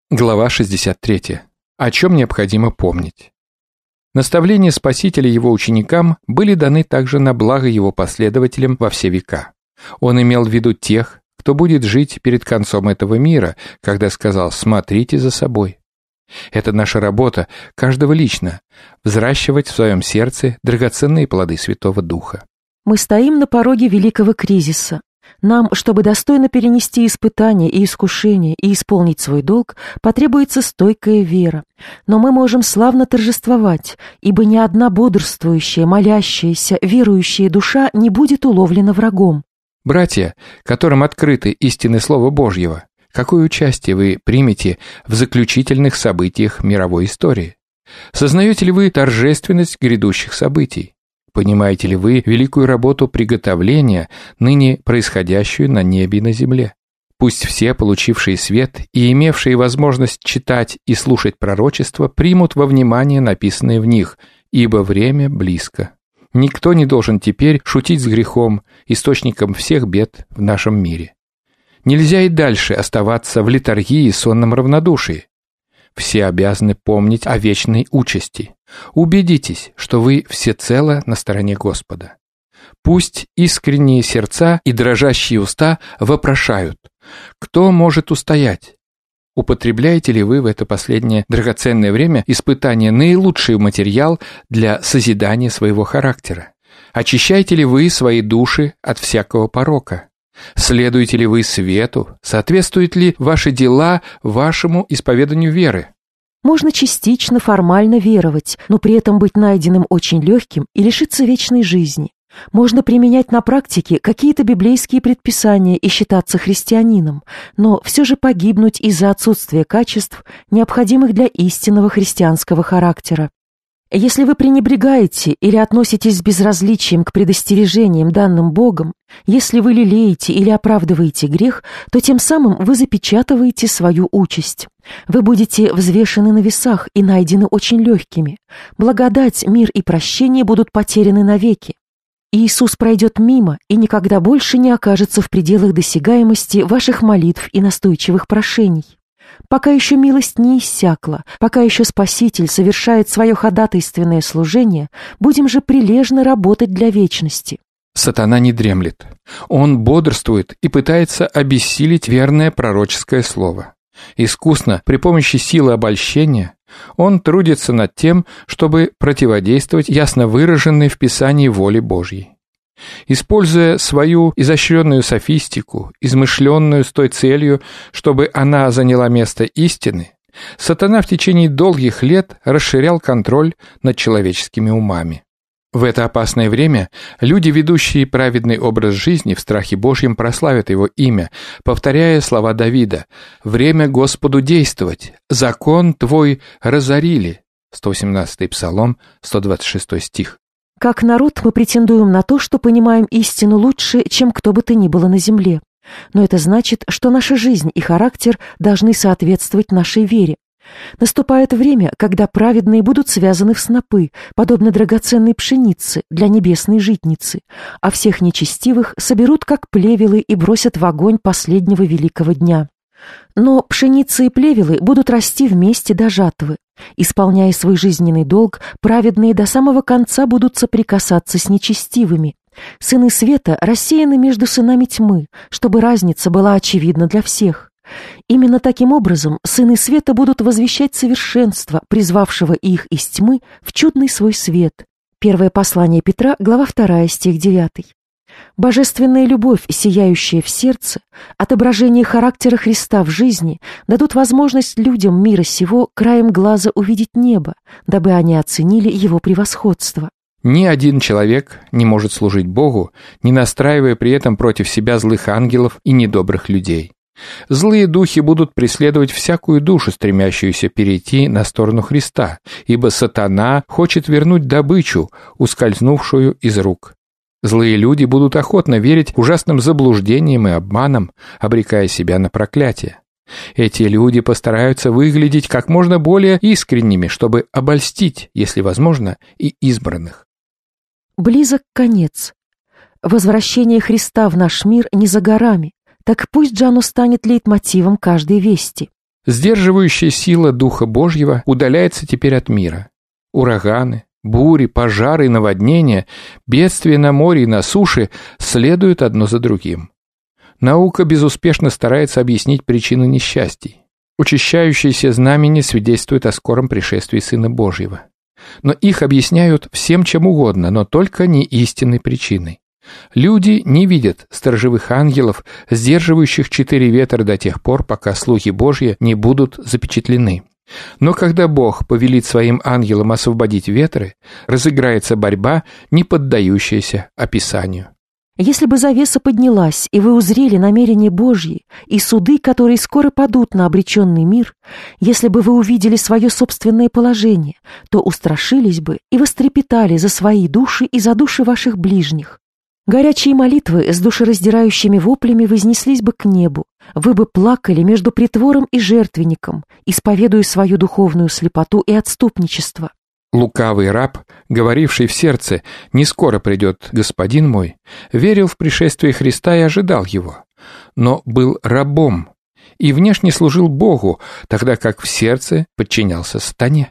Глава 63. О чем необходимо помнить. Наставления Спасителя его ученикам были даны также на благо его последователям во все века. Он имел в виду тех, кто будет жить перед концом этого мира, когда сказал «смотрите за собой». Это наша работа, каждого лично, взращивать в своем сердце драгоценные плоды Святого Духа. Мы стоим на пороге великого кризиса. Нам, чтобы достойно перенести испытания и искушения и исполнить свой долг, потребуется стойкая вера. Но мы можем славно торжествовать, ибо ни одна бодрствующая, молящаяся, верующая душа не будет уловлена врагом. Братья, которым открыты истины Слова Божьего, какое участие вы примете в заключительных событиях мировой истории? Сознаете ли вы торжественность грядущих событий? Понимаете ли вы великую работу приготовления, ныне происходящую на небе и на земле? Пусть все, получившие свет и имевшие возможность читать и слушать пророчества, примут во внимание написанное в них, ибо время близко. Никто не должен теперь шутить с грехом, источником всех бед в нашем мире. Нельзя и дальше оставаться в летаргии и сонном равнодушии. Все обязаны помнить о вечной участи. Убедитесь, что вы всецело на стороне Господа. Пусть искренние сердца и дрожащие уста вопрошают: кто может устоять? Употребляете ли вы в это последнее драгоценное время испытания наилучший материал для созидания своего характера? Очищаете ли вы свои души от всякого порока? Следуете ли вы свету? Соответствуют ли ваши дела вашему исповеданию веры? Можно частично, формально веровать, но при этом быть найденным очень легким и лишиться вечной жизни. Можно применять на практике какие-то библейские предписания и считаться христианином, но все же погибнуть из-за отсутствия качеств, необходимых для истинного христианского характера. Если вы пренебрегаете или относитесь с безразличием к предостережениям, данным Богом, если вы лелеете или оправдываете грех, то тем самым вы запечатываете свою участь. Вы будете взвешены на весах и найдены очень легкими. Благодать, мир и прощение будут потеряны навеки. Иисус пройдет мимо и никогда больше не окажется в пределах досягаемости ваших молитв и настойчивых прошений. Пока еще милость не иссякла, пока еще Спаситель совершает свое ходатайственное служение, будем же прилежно работать для вечности. Сатана не дремлет. Он бодрствует и пытается обессилить верное пророческое слово. Искусно, при помощи силы обольщения, он трудится над тем, чтобы противодействовать ясно выраженной в Писании воле Божьей. Используя свою изощренную софистику, измышленную с той целью, чтобы она заняла место истины, сатана в течение долгих лет расширял контроль над человеческими умами. В это опасное время люди, ведущие праведный образ жизни в страхе Божьем, прославят его имя, повторяя слова Давида: «Время Господу действовать, закон твой разорили». 118-й Псалом, 126 стих. Как народ мы претендуем на то, что понимаем истину лучше, чем кто бы то ни было на земле. Но это значит, что наша жизнь и характер должны соответствовать нашей вере. Наступает время, когда праведные будут связаны в снопы, подобно драгоценной пшенице для небесной житницы, а всех нечестивых соберут как плевелы и бросят в огонь последнего великого дня. Но пшеница и плевелы будут расти вместе до жатвы. Исполняя свой жизненный долг, праведные до самого конца будут соприкасаться с нечестивыми. Сыны света рассеяны между сынами тьмы, чтобы разница была очевидна для всех. Именно таким образом сыны света будут возвещать совершенство, призвавшего их из тьмы в чудный свой свет. Первое послание Петра, глава 2, стих 9. Божественная любовь, сияющая в сердце, отображение характера Христа в жизни, дадут возможность людям мира сего краем глаза увидеть небо, дабы они оценили его превосходство. Ни один человек не может служить Богу, не настраивая при этом против себя злых ангелов и недобрых людей. Злые духи будут преследовать всякую душу, стремящуюся перейти на сторону Христа, ибо сатана хочет вернуть добычу, ускользнувшую из рук. Злые люди будут охотно верить ужасным заблуждениям и обманам, обрекая себя на проклятие. Эти люди постараются выглядеть как можно более искренними, чтобы обольстить, если возможно, и избранных. Близок конец. Возвращение Христа в наш мир не за горами, так пусть же оно станет лейтмотивом каждой вести. Сдерживающая сила Духа Божьего удаляется теперь от мира. Ураганы, бури, пожары и наводнения, бедствия на море и на суше следуют одно за другим. Наука безуспешно старается объяснить причины несчастий. Учащающиеся знамения свидетельствуют о скором пришествии Сына Божьего. Но их объясняют всем чем угодно, но только не истинной причиной. Люди не видят сторожевых ангелов, сдерживающих 4 ветра до тех пор, пока слуги Божьи не будут запечатлены. Но когда Бог повелит своим ангелам освободить ветры, разыграется борьба, не поддающаяся описанию. Если бы завеса поднялась, и вы узрели намерения Божьи и суды, которые скоро падут на обреченный мир, если бы вы увидели свое собственное положение, то устрашились бы и вострепетали за свои души и за души ваших ближних. Горячие молитвы с душераздирающими воплями вознеслись бы к небу, вы бы плакали между притвором и жертвенником, исповедуя свою духовную слепоту и отступничество. Лукавый раб, говоривший в сердце «Не скоро придет господин мой», верил в пришествие Христа и ожидал его, но был рабом и внешне служил Богу, тогда как в сердце подчинялся сатане.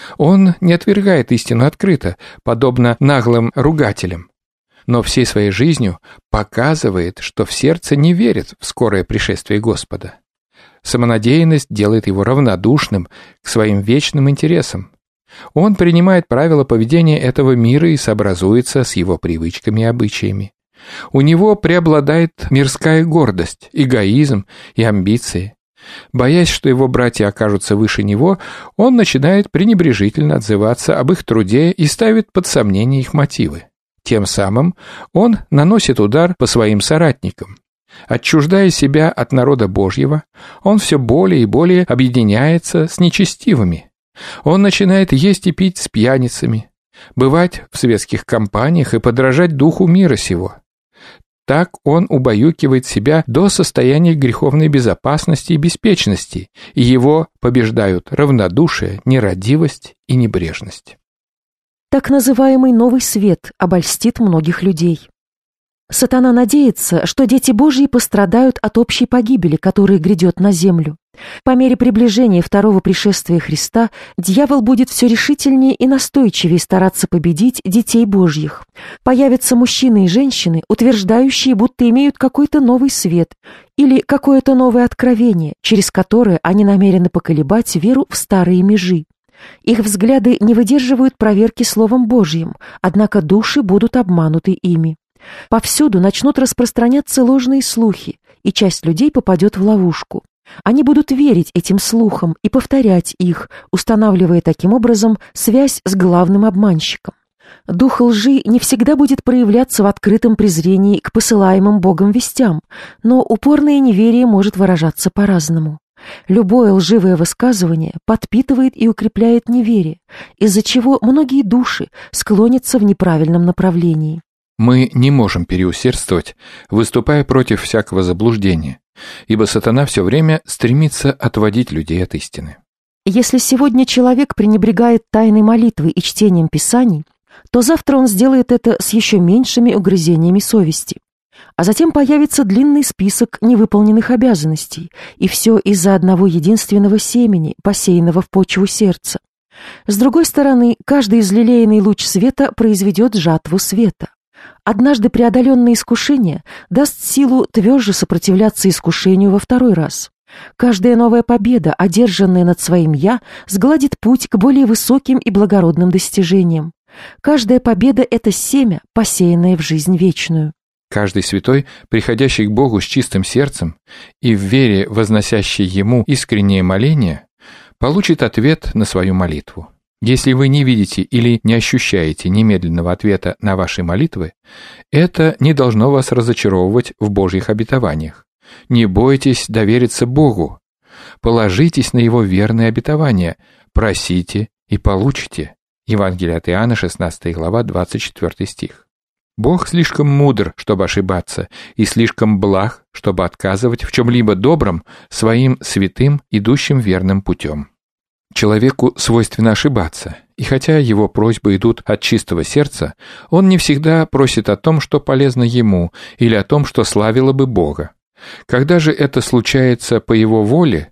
Он не отвергает истину открыто, подобно наглым ругателям, но всей своей жизнью показывает, что в сердце не верит в скорое пришествие Господа. Самонадеянность делает его равнодушным к своим вечным интересам. Он принимает правила поведения этого мира и сообразуется с его привычками и обычаями. У него преобладает мирская гордость, эгоизм и амбиции. Боясь, что его братья окажутся выше него, он начинает пренебрежительно отзываться об их труде и ставит под сомнение их мотивы. Тем самым он наносит удар по своим соратникам. Отчуждая себя от народа Божьего, он все более и более объединяется с нечестивыми. Он начинает есть и пить с пьяницами, бывать в светских компаниях и подражать духу мира сего. Так он убаюкивает себя до состояния греховной безопасности и беспечности, и его побеждают равнодушие, нерадивость и небрежность. Так называемый новый свет обольстит многих людей. Сатана надеется, что дети Божьи пострадают от общей погибели, которая грядет на землю. По мере приближения второго пришествия Христа дьявол будет все решительнее и настойчивее стараться победить детей Божьих. Появятся мужчины и женщины, утверждающие, будто имеют какой-то новый свет или какое-то новое откровение, через которое они намерены поколебать веру в старые межи. Их взгляды не выдерживают проверки Словом Божьим, однако души будут обмануты ими. Повсюду начнут распространяться ложные слухи, и часть людей попадет в ловушку. Они будут верить этим слухам и повторять их, устанавливая таким образом связь с главным обманщиком. Дух лжи не всегда будет проявляться в открытом презрении к посылаемым Богом вестям, но упорное неверие может выражаться по-разному. Любое лживое высказывание подпитывает и укрепляет неверие, из-за чего многие души склонятся в неправильном направлении. Мы не можем переусердствовать, выступая против всякого заблуждения, ибо сатана все время стремится отводить людей от истины. Если сегодня человек пренебрегает тайной молитвой и чтением Писаний, то завтра он сделает это с еще меньшими угрызениями совести. А затем появится длинный список невыполненных обязанностей, и все из-за одного единственного семени, посеянного в почву сердца. С другой стороны, каждый излелеянный луч света произведет жатву света. Однажды преодоленное искушение даст силу тверже сопротивляться искушению во второй раз. Каждая новая победа, одержанная над своим «я», сгладит путь к более высоким и благородным достижениям. Каждая победа — это семя, посеянное в жизнь вечную. Каждый святой, приходящий к Богу с чистым сердцем и в вере возносящий Ему искреннее моление, получит ответ на свою молитву. Если вы не видите или не ощущаете немедленного ответа на ваши молитвы, это не должно вас разочаровывать в Божьих обетованиях. Не бойтесь довериться Богу. Положитесь на Его верные обетования. Просите и получите. Евангелие от Иоанна, 16 глава, 24 стих. Бог слишком мудр, чтобы ошибаться, и слишком благ, чтобы отказывать в чем-либо добром своим святым, идущим верным путем. Человеку свойственно ошибаться, и хотя его просьбы идут от чистого сердца, он не всегда просит о том, что полезно ему, или о том, что славило бы Бога. Когда же это случается по его воле,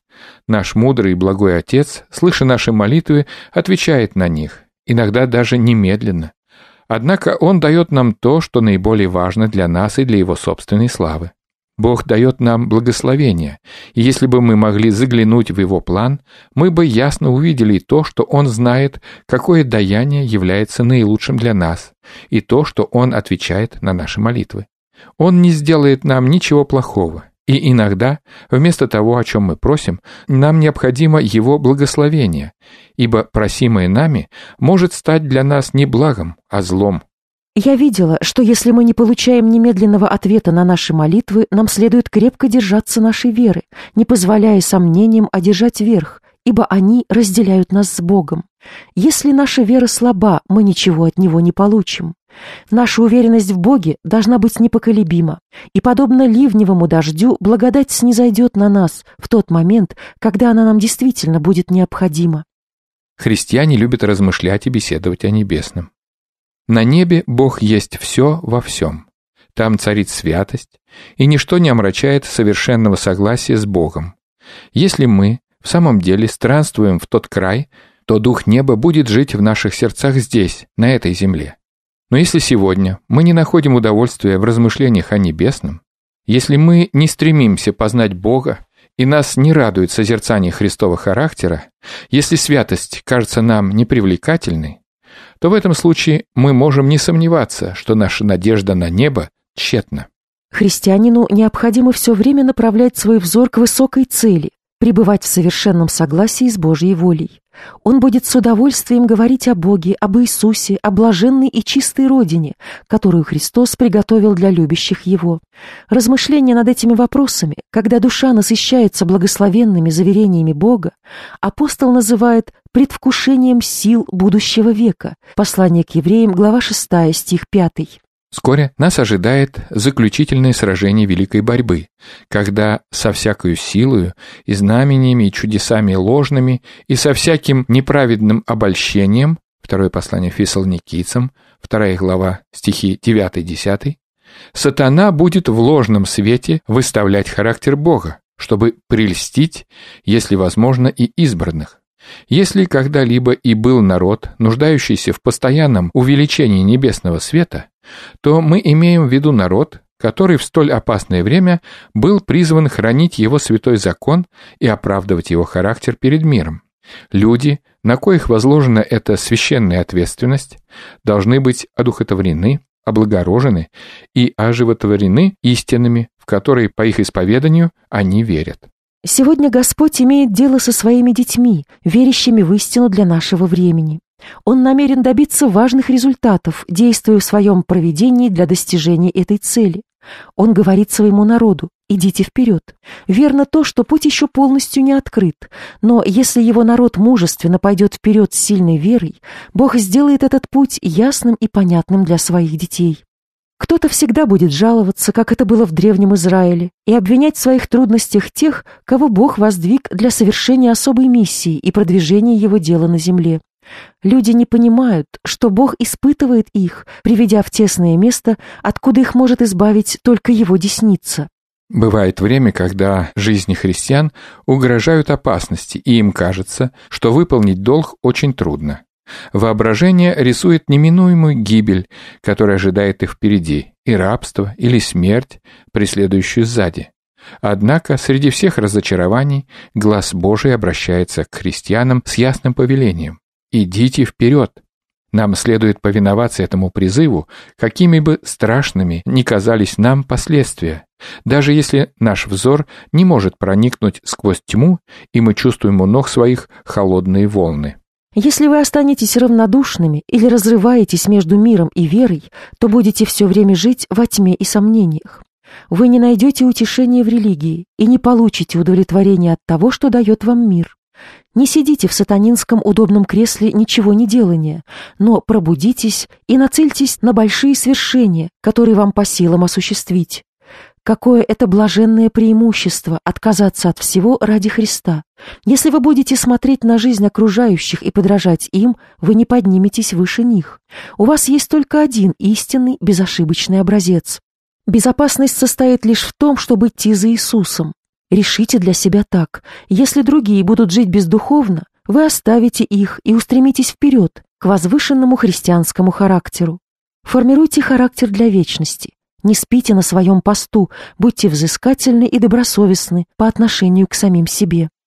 Наш мудрый и благой Отец, слыша наши молитвы, отвечает на них, иногда даже немедленно. Однако Он дает нам то, что наиболее важно для нас и для Его собственной славы. Бог дает нам благословение, и если бы мы могли заглянуть в Его план, мы бы ясно увидели то, что Он знает, какое даяние является наилучшим для нас, и то, что Он отвечает на наши молитвы. Он не сделает нам ничего плохого, и иногда, вместо того, о чем мы просим, нам необходимо Его благословение, ибо просимое нами может стать для нас не благом, а злом. Я видела, что если мы не получаем немедленного ответа на наши молитвы, нам следует крепко держаться нашей веры, не позволяя сомнениям одержать верх, ибо они разделяют нас с Богом. Если наша вера слаба, мы ничего от Него не получим. Наша уверенность в Боге должна быть непоколебима, и, подобно ливневому дождю, благодать снизойдет на нас в тот момент, когда она нам действительно будет необходима. Христиане любят размышлять и беседовать о небесном. На небе Бог есть все во всем. Там царит святость, и ничто не омрачает совершенного согласия с Богом. Если мы в самом деле странствуем в тот край, то Дух неба будет жить в наших сердцах здесь, на этой земле. Но если сегодня мы не находим удовольствия в размышлениях о небесном, если мы не стремимся познать Бога, и нас не радует созерцание Христова характера, если святость кажется нам непривлекательной, то в этом случае мы можем не сомневаться, что наша надежда на небо тщетна. Христианину необходимо все время направлять свой взор к высокой цели, пребывать в совершенном согласии с Божьей волей. Он будет с удовольствием говорить о Боге, об Иисусе, о блаженной и чистой родине, которую Христос приготовил для любящих Его. Размышления над этими вопросами, когда душа насыщается благословенными заверениями Бога, апостол называет предвкушением сил будущего века. Послание к евреям, глава 6, стих 5. Вскоре нас ожидает заключительное сражение великой борьбы, когда со всякою силою и знамениями и чудесами ложными и со всяким неправедным обольщением, второе послание Фессалоникийцам, 2 глава, стихи 9-10, сатана будет в ложном свете выставлять характер Бога, чтобы прельстить, если возможно, и избранных. Если когда-либо и был народ, нуждающийся в постоянном увеличении небесного света, то мы имеем в виду народ, который в столь опасное время был призван хранить его святой закон и оправдывать его характер перед миром. Люди, на коих возложена эта священная ответственность, должны быть одухотворены, облагорожены и оживотворены истинами, в которые по их исповеданию они верят. Сегодня Господь имеет дело со своими детьми, верящими в истину для нашего времени. Он намерен добиться важных результатов, действуя в своем провидении для достижения этой цели. Он говорит своему народу: идите вперед. Верно то, что путь еще полностью не открыт, но если его народ мужественно пойдет вперед с сильной верой, Бог сделает этот путь ясным и понятным для своих детей. Кто-то всегда будет жаловаться, как это было в Древнем Израиле, и обвинять в своих трудностях тех, кого Бог воздвиг для совершения особой миссии и продвижения его дела на земле. Люди не понимают, что Бог испытывает их, приведя в тесное место, откуда их может избавить только его десница. Бывает время, когда жизни христиан угрожают опасности, и им кажется, что выполнить долг очень трудно. Воображение рисует неминуемую гибель, которая ожидает их впереди, и рабство, или смерть, преследующую сзади. Однако среди всех разочарований глаз Божий обращается к христианам с ясным повелением: «Идите вперед». Нам следует повиноваться этому призыву, какими бы страшными ни казались нам последствия, даже если наш взор не может проникнуть сквозь тьму, и мы чувствуем у ног своих холодные волны. Если вы останетесь равнодушными или разрываетесь между миром и верой, то будете все время жить во тьме и сомнениях. Вы не найдете утешения в религии и не получите удовлетворения от того, что дает вам мир. Не сидите в сатанинском удобном кресле ничего не делания, но пробудитесь и нацельтесь на большие свершения, которые вам по силам осуществить. Какое это блаженное преимущество отказаться от всего ради Христа. Если вы будете смотреть на жизнь окружающих и подражать им, вы не подниметесь выше них. У вас есть только один истинный, безошибочный образец. Безопасность состоит лишь в том, чтобы идти за Иисусом. Решите для себя так: если другие будут жить бездуховно, вы оставите их и устремитесь вперед, к возвышенному христианскому характеру. Формируйте характер для вечности. Не спите на своем посту, будьте взыскательны и добросовестны по отношению к самим себе.